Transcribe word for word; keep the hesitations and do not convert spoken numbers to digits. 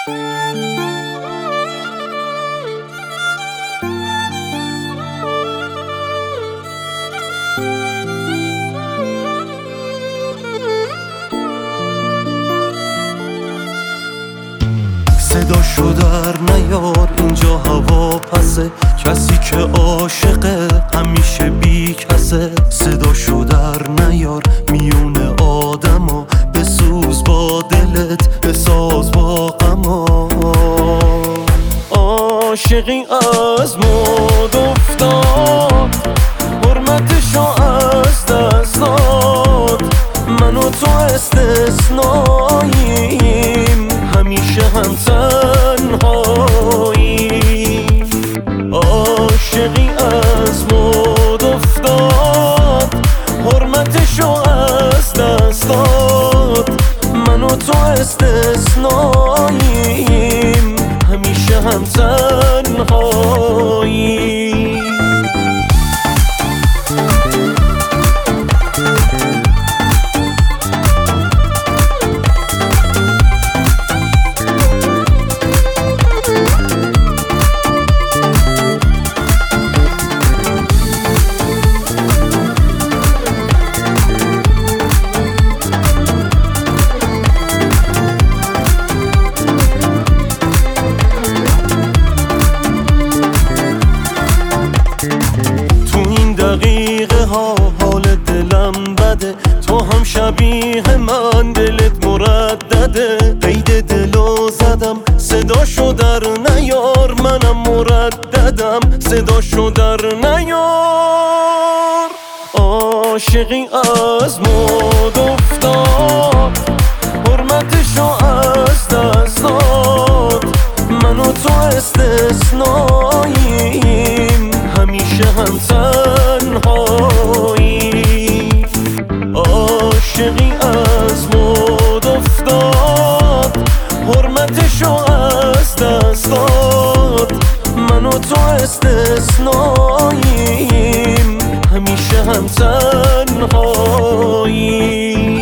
صداشو در نیار، اینجا هوا پسه، کسی که عاشقه همیشه بی کسه. صداشو در نیار میون آدما، بسوز با دلت بساز با غما. عاشقی از مد افتاد، حرمتشو از دست داد. من و تو استثناییم، همیشه هم تنهاییم. عاشقی از مد افتاد، حرمتشو از دست داد. من و تو استثناییم، همیشه هم تنهاییم. دقیقه ها حال دلم بده، تو هم شبیه من دلت مردده. قید دلو زدم صداشو در نیار، منم مرددم صداشو در نیار. عاشقی از مد افتاد، حرمتشو از دست داد. من و تو استثناییم، همیشه هم تنهاییم. عاشقی از مد افتاد، حرمتشو از دست داد. من و تو استثناییم، همیشه هم تنهاییم.